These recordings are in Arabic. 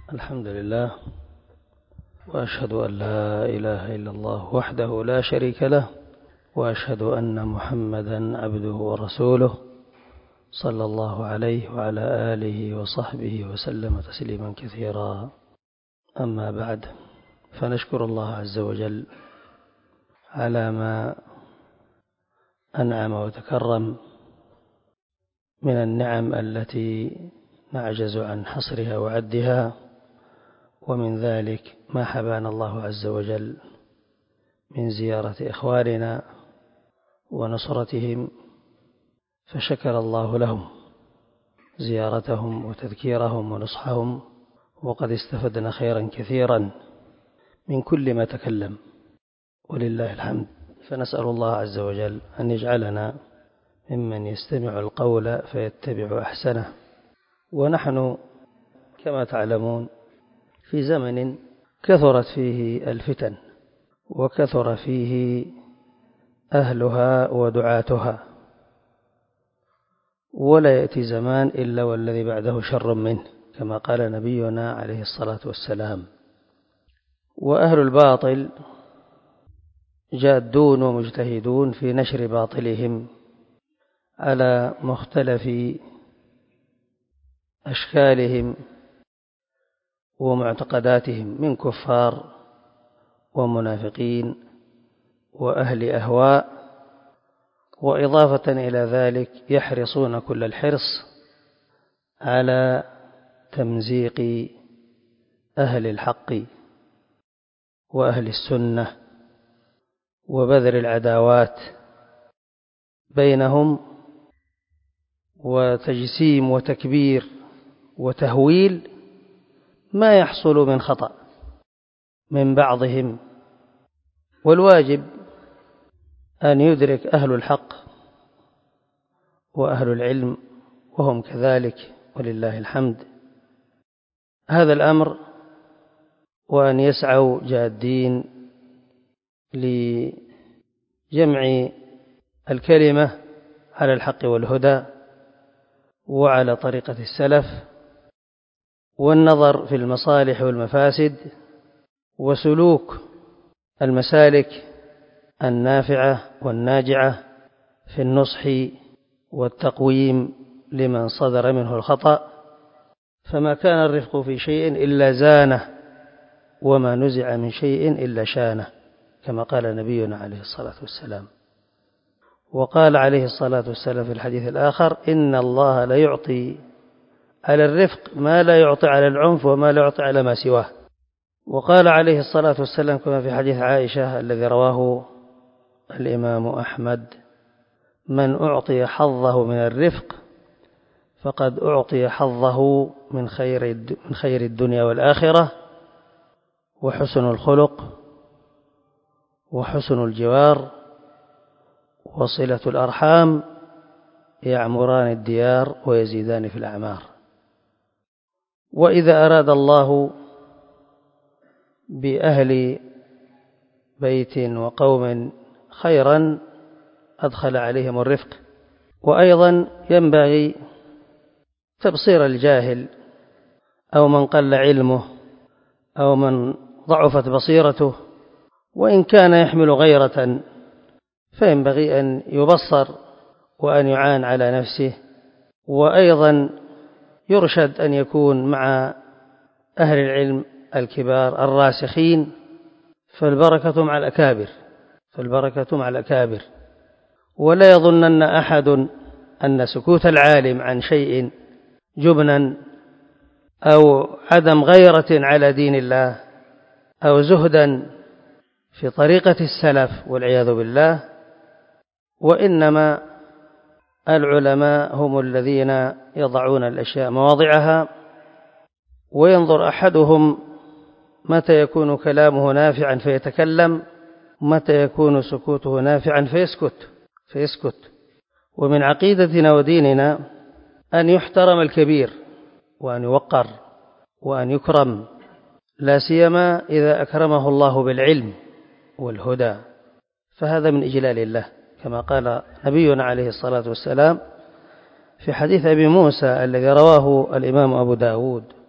الحمد لله، وأشهد أن لا إله إلا الله وحده لا شريك له، وأشهد أن محمدا عبده ورسوله صلى الله عليه وعلى آله وصحبه وسلم تسليما كثيرا. أما بعد، فنشكر الله عز وجل على ما أنعم وتكرم من النعم التي نعجز عن حصرها وعدها، ومن ذلك ما حبانا الله عز وجل من زيارة إخواننا ونصرتهم، فشكر الله لهم زيارتهم وتذكيرهم ونصحهم، وقد استفدنا خيرا كثيرا من كل ما تكلم، ولله الحمد. فنسأل الله عز وجل أن يجعلنا ممن يستمع القول فيتبع أحسنه. ونحن كما تعلمون في زمن كثرت فيه الفتن، وكثر فيه أهلها ودعاتها، ولا يأتي زمان إلا والذي بعده شر منه، كما قال نبينا عليه الصلاة والسلام. وأهل الباطل جادون ومجتهدون في نشر باطلهم على مختلف أشكالهم ومعتقداتهم من كفار ومنافقين وأهل أهواء، وإضافة إلى ذلك يحرصون كل الحرص على تمزيق أهل الحق وأهل السنة وبذر العداوات بينهم، وتجسيم وتكبير وتهويل ما يحصل من خطأ من بعضهم. والواجب أن يدرك أهل الحق وأهل العلم وهم كذلك، ولله الحمد، هذا الأمر، وأن يسعوا جادين لجمع الكلمة على الحق والهدى وعلى طريقة السلف، والنظر في المصالح والمفاسد، وسلوك المسالك النافعة والناجعة في النصح والتقويم لمن صدر منه الخطأ. فما كان الرفق في شيء إلا زانه، وما نزع من شيء إلا شانه، كما قال نبينا عليه الصلاة والسلام. وقال عليه الصلاة والسلام في الحديث الآخر: إن الله لا يعطي على الرفق ما لا يعطي على العنف، وما لا يعطي على ما سواه. وقال عليه الصلاة والسلام كما في حديث عائشة الذي رواه الإمام أحمد: من أعطي حظه من الرفق فقد أعطي حظه من خير الدنيا والآخرة، وحسن الخلق، وحسن الجوار، وصلة الأرحام يعمران الديار ويزيدان في الأعمار. وإذا أراد الله بأهل بيت وقوم خيرا أدخل عليهم الرفق. وأيضا ينبغي تبصير الجاهل أو من قل علمه أو من ضعفت بصيرته، وإن كان يحمل غيرة فينبغي أن يبصر وأن يعان على نفسه. وأيضا يرشد أن يكون مع أهل العلم الكبار الراسخين، فالبركة مع الأكابر. ولا يظنن أحد أن سكوت العالم عن شيء جبنا أو عدم غيرة على دين الله أو زهدا في طريقة السلف والعياذ بالله، وإنما العلماء هم الذين يضعون الأشياء مواضعها، وينظر أحدهم متى يكون كلامه نافعا فيتكلم، متى يكون سكوته نافعا فيسكت. ومن عقيدتنا وديننا أن يحترم الكبير، وأن يوقر، وأن يكرم، لا سيما إذا أكرمه الله بالعلم والهدى، فهذا من إجلال الله، كما قال نبينا عليه الصلاة والسلام في حديث أبي موسى الذي رواه الإمام أبو داود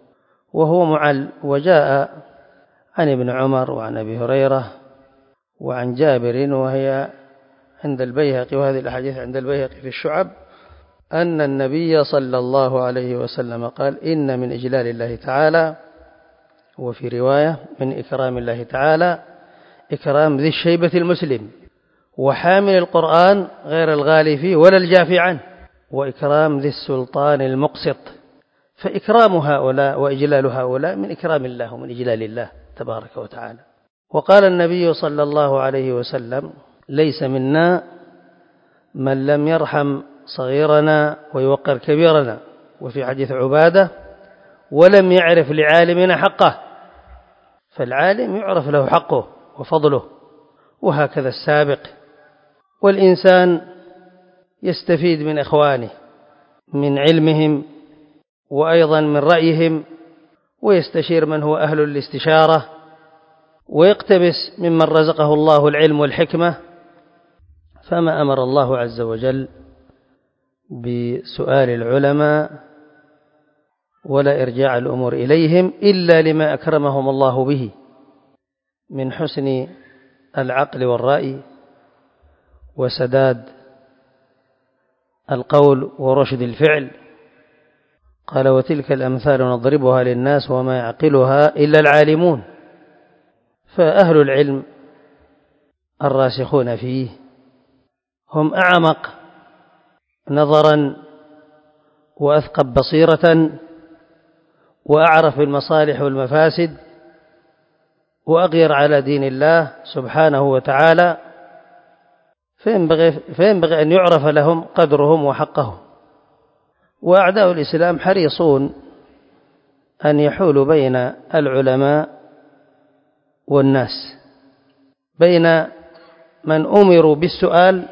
وهو معل. وجاء عن ابن عمر وعن أبي هريرة وعن جابر، وهي عند البيهقي، وهذه الأحاديث عند البيهقي في الشعب، أن النبي صلى الله عليه وسلم قال: إن من إجلال الله تعالى، وفي رواية من إكرام الله تعالى، إكرام ذي الشيبة المسلم، وحامل القرآن غير الغالي فيه ولا الجافي عنه، وإكرام ذي السلطان المقسط. فإكرام هؤلاء وإجلال هؤلاء من إكرام الله ومن إجلال الله تبارك وتعالى. وقال النبي صلى الله عليه وسلم: ليس منا من لم يرحم صغيرنا ويوقر كبيرنا. وفي حديث عبادة: ولم يعرف لعالمنا حقه. فالعالم يعرف له حقه وفضله، وهكذا السابق. والإنسان يستفيد من إخوانه، من علمهم وأيضا من رأيهم، ويستشير من هو أهل الاستشارة، ويقتبس ممن رزقه الله العلم والحكمة. فما أمر الله عز وجل بسؤال العلماء ولا إرجاع الأمور إليهم إلا لما أكرمهم الله به من حسن العقل والرأي وسداد القول ورشد الفعل. قال: وتلك الأمثال نضربها للناس وما يعقلها إلا العالمون. فأهل العلم الراسخون فيه هم أعمق نظرا وأثقب بصيرة وأعرف بالمصالح والمفاسد وأغير على دين الله سبحانه وتعالى، فينبغي أن يعرف لهم قدرهم وحقهم. وأعداء الإسلام حريصون أن يحولوا بين العلماء والناس، بين من أمروا بالسؤال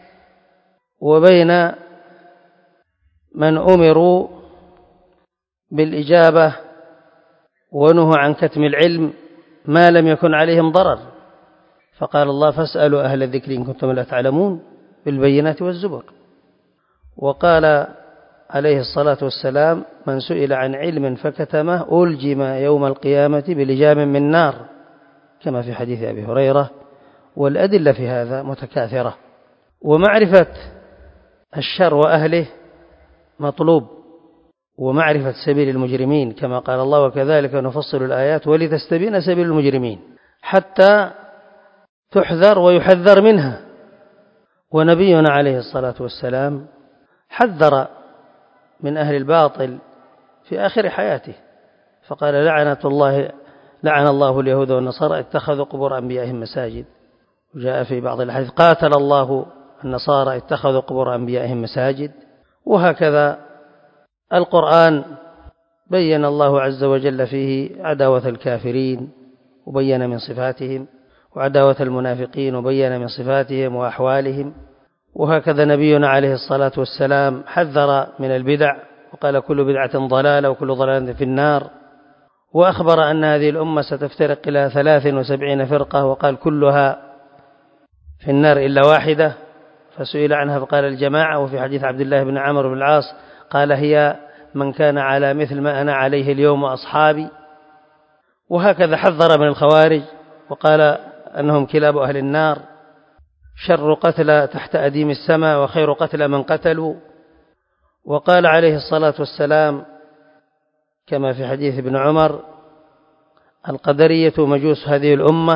وبين من أمروا بالإجابة ونهوا عن كتم العلم ما لم يكن عليهم ضرر. فقال الله: فاسألوا أهل الذكر إن كنتم لا تعلمون، بالبينات والزبر. وقال عليه الصلاة والسلام: من سئل عن علم فكتمه ألجم يوم القيامة بلجام من نار، كما في حديث أبي هريرة. والأدلة في هذا متكاثرة. ومعرفة الشر وأهله مطلوب، ومعرفة سبيل المجرمين، كما قال الله: وكذلك نفصل الآيات ولتستبين سبيل المجرمين، حتى تحذر ويحذر منها. ونبينا عليه الصلاة والسلام حذر من أهل الباطل في آخر حياته، فقال: لعن الله اليهود والنصارى اتخذوا قبور أنبيائهم مساجد. وجاء في بعض الحديث: قاتل الله النصارى اتخذوا قبور أنبيائهم مساجد. وهكذا القرآن بين الله عز وجل فيه عداوة الكافرين وبين من صفاتهم، وعداوة المنافقين وبين من صفاتهم وأحوالهم. وهكذا نبينا عليه الصلاة والسلام حذر من البدع، وقال: كل بدعة ضلالة وكل ضلالة في النار. وأخبر أن هذه الأمة ستفترق إلى 73 فرقة، وقال: كلها في النار إلا واحدة. فسئل عنها فقال: الجماعة. وفي حديث عبد الله بن عمرو بن العاص قال: هي من كان على مثل ما أنا عليه اليوم وأصحابي. وهكذا حذر من الخوارج وقال أنهم كلاب أهل النار، شر قتلى تحت أديم السماء وخير قتلى من قتلوا. وقال عليه الصلاة والسلام كما في حديث ابن عمر: القدرية مجوس هذه الأمة،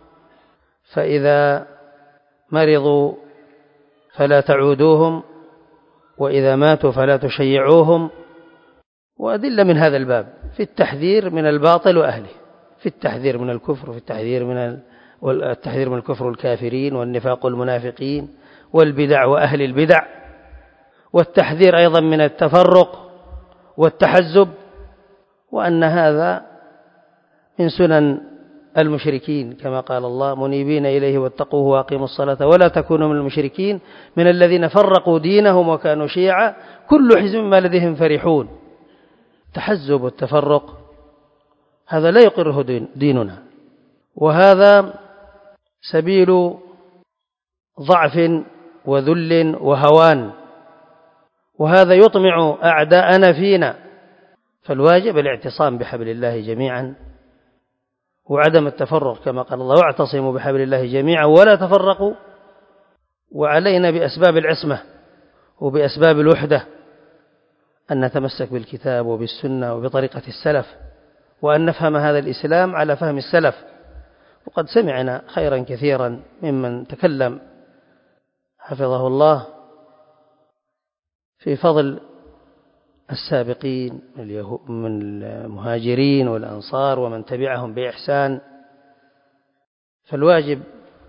فإذا مرضوا فلا تعودوهم، وإذا ماتوا فلا تشيعوهم. وأدلة من هذا الباب في التحذير من الباطل وأهله، في التحذير من الكفر، وفي التحذير من الكفر والكافرين والنفاق والمنافقين والبدع وأهل البدع، والتحذير أيضا من التفرق والتحزب، وأن هذا من سنن المشركين، كما قال الله: منيبين إليه واتقوه وأقيموا الصلاة ولا تكونوا من المشركين من الذين فرقوا دينهم وكانوا شيعا كل حزب بما لديهم فرحون. التحزب والتفرق هذا لا يقره ديننا، وهذا سبيل ضعف وذل وهوان، وهذا يطمع أعداءنا فينا، فالواجب الاعتصام بحبل الله جميعا وعدم التفرق، كما قال الله: واعتصموا بحبل الله جميعا ولا تفرقوا. وعلينا بأسباب العصمة وبأسباب الوحدة أن نتمسك بالكتاب وبالسنة وبطريقة السلف، وأن نفهم هذا الإسلام على فهم السلف. وقد سمعنا خيرا كثيرا ممن تكلم حفظه الله في فضل السابقين من المهاجرين والأنصار ومن تبعهم بإحسان. فالواجب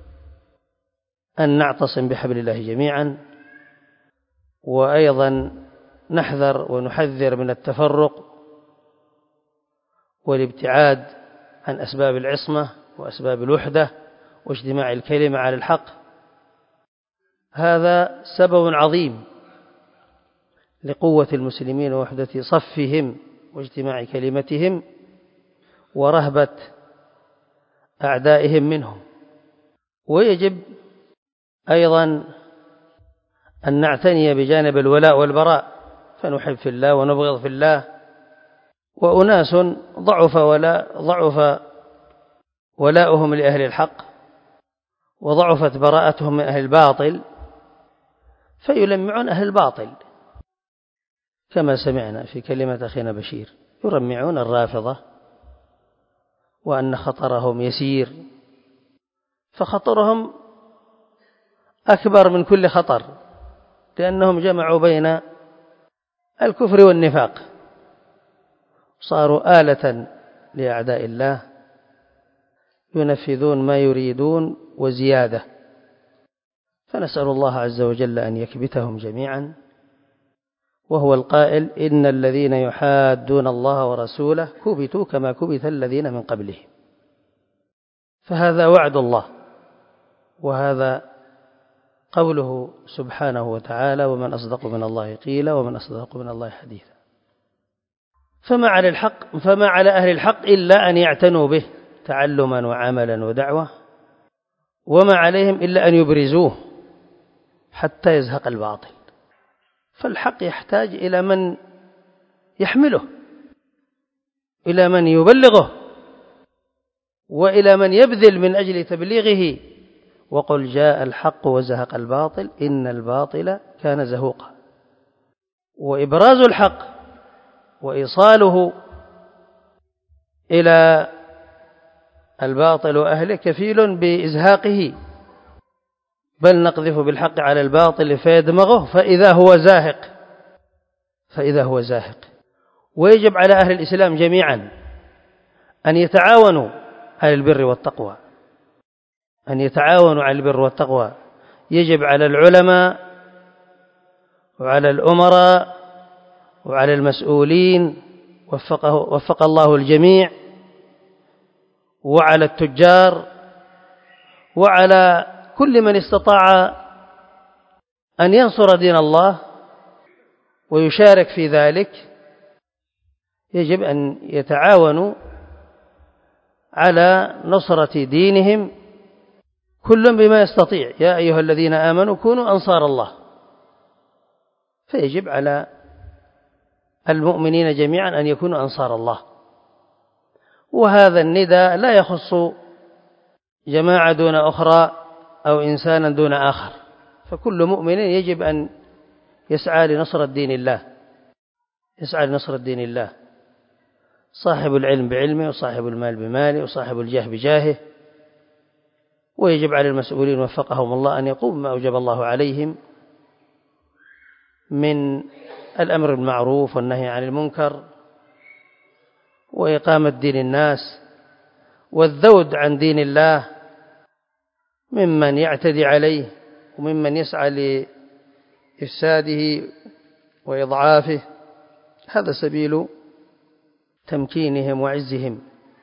أن نعتصم بحبل الله جميعا، وأيضا نحذر ونحذر من التفرق والابتعاد عن أسباب العصمة وأسباب الوحدة واجتماع الكلمة على الحق. هذا سبب عظيم لقوة المسلمين ووحدة صفهم واجتماع كلمتهم ورهبة أعدائهم منهم. ويجب أيضا أن نعتني بجانب الولاء والبراء، فنحب في الله ونبغض في الله. وأناس ضعف ولاؤهم لأهل الحق وضعفت براءتهم من أهل الباطل، فيلمعون أهل الباطل، كما سمعنا في كلمة أخينا بشير، يرمعون الرافضة وأن خطرهم يسير، فخطرهم أكبر من كل خطر، لأنهم جمعوا بين الكفر والنفاق، صاروا آلة لأعداء الله ينفذون ما يريدون وزيادة. فنسأل الله عز وجل أن يكبتهم جميعا، وهو القائل: إن الذين يحادون الله ورسوله كبتوا كما كبت الذين من قبلهم. فهذا وعد الله، وهذا قوله سبحانه وتعالى: ومن أصدق من الله قيلا ومن أصدق من الله حديثا. فما على أهل الحق إلا أن يعتنوا به تعلما وعملا ودعوة، وما عليهم إلا أن يبرزوه حتى يزهق الباطل. فالحق يحتاج إلى من يحمله، إلى من يبلغه، وإلى من يبذل من أجل تبليغه. وقل جاء الحق وزهق الباطل إن الباطل كان زهوقا. وإبراز الحق وإيصاله إلى الباطل وأهله كفيل بإزهاقه، بل نقذف بالحق على الباطل فيدمغه فإذا هو زاهق. ويجب على أهل الإسلام جميعا أن يتعاونوا على البر والتقوى، يجب على العلماء وعلى الأمراء وعلى المسؤولين وفق الله الجميع، وعلى التجار وعلى كل من استطاع أن ينصر دين الله ويشارك في ذلك، يجب أن يتعاونوا على نصرة دينهم كل بما يستطيع. يا أيها الذين آمنوا كونوا أنصار الله. فيجب على المؤمنين جميعا أن يكونوا أنصار الله. وهذا النداء لا يخص جماعة دون أخرى أو إنسانا دون آخر، فكل مؤمن يجب أن يسعى لنصرة دين الله، صاحب العلم بعلمه، وصاحب المال بماله، وصاحب الجاه بجاهه. ويجب على المسؤولين وفقهم الله أن يقوموا بما أوجب الله عليهم من الأمر بالمعروف والنهي عن المنكر وإقامة دين الناس والذود عن دين الله ممن يعتدي عليه وممن يسعى لإفساده وإضعافه. هذا سبيل تمكينهم وعزهم،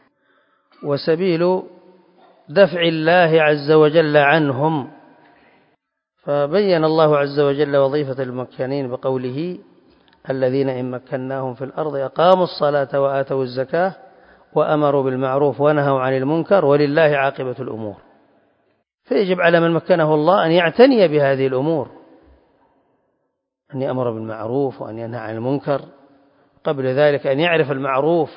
وسبيل دفع الله عز وجل عنهم. فبين الله عز وجل وظيفة الممكنين بقوله: الذين إن مكناهم في الأرض أقاموا الصلاة وآتوا الزكاة وأمروا بالمعروف ونهوا عن المنكر ولله عاقبة الأمور. فيجب على من مكنه الله أن يعتني بهذه الأمور، أن يأمر بالمعروف وأن ينهى عن المنكر. قبل ذلك أن يعرف المعروف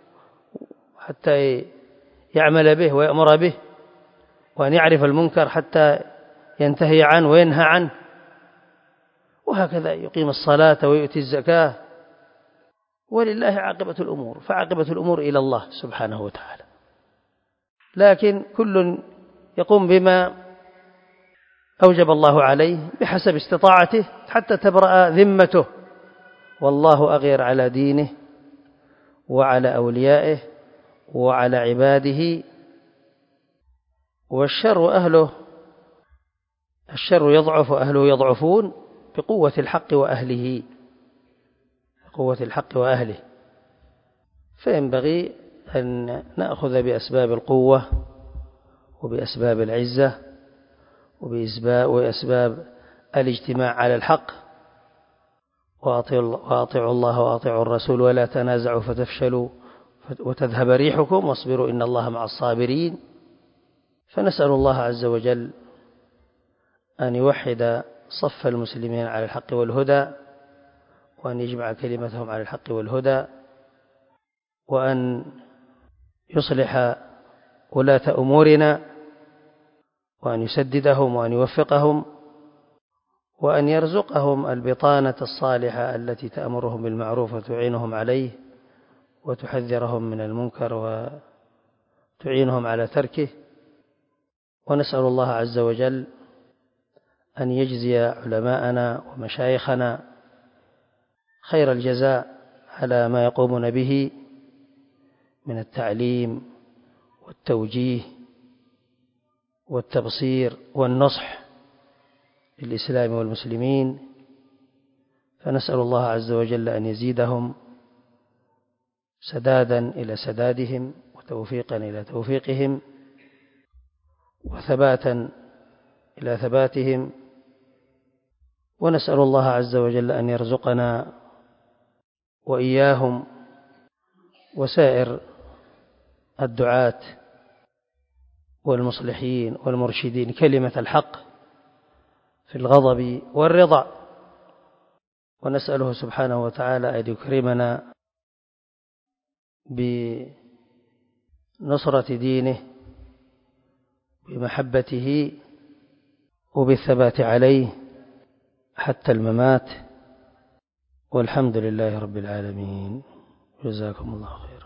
حتى يعمل به ويأمر به، وأن يعرف المنكر حتى ينتهي عنه وينهى عنه، وهكذا يقيم الصلاة ويؤتي الزكاة. ولله عاقبة الأمور، فعاقبة الأمور إلى الله سبحانه وتعالى. لكن كل يقوم بما أوجب الله عليه بحسب استطاعته حتى تبرأ ذمته، والله أغير على دينه وعلى أوليائه وعلى عباده. والشر أهله، الشر يضعف أهله يضعفون بقوة الحق وأهله، بقوة الحق وأهله. فينبغي أن نأخذ بأسباب القوة وبأسباب العزة وبأسباب الاجتماع على الحق، وأطيعوا الله وأطيعوا الرسول ولا تنازعوا فتفشلوا وتذهب ريحكم واصبروا إن الله مع الصابرين. فنسأل الله عز وجل أن يوحد صف المسلمين على الحق والهدى، وأن يجمع كلمتهم على الحق والهدى، وأن يصلح ولاة أمورنا، وأن يسددهم وأن يوفقهم، وأن يرزقهم البطانة الصالحة التي تأمرهم بالمعروف وتعينهم عليه وتحذرهم من المنكر وتعينهم على تركه. ونسأل الله عز وجل أن يجزي علماءنا ومشايخنا خير الجزاء على ما يقومون به من التعليم والتوجيه والتبصير والنصح للإسلام والمسلمين. فنسأل الله عز وجل أن يزيدهم سدادا إلى سدادهم وتوفيقا إلى توفيقهم وثباتا إلى ثباتهم. ونسأل الله عز وجل أن يرزقنا وإياهم وسائر الدعاة والمصلحين والمرشدين كلمة الحق في الغضب والرضا. ونسأله سبحانه وتعالى أن يكرمنا بنصرة دينه بمحبته وبالثبات عليه حتى الممات. والحمد لله رب العالمين. جزاكم الله خيرا.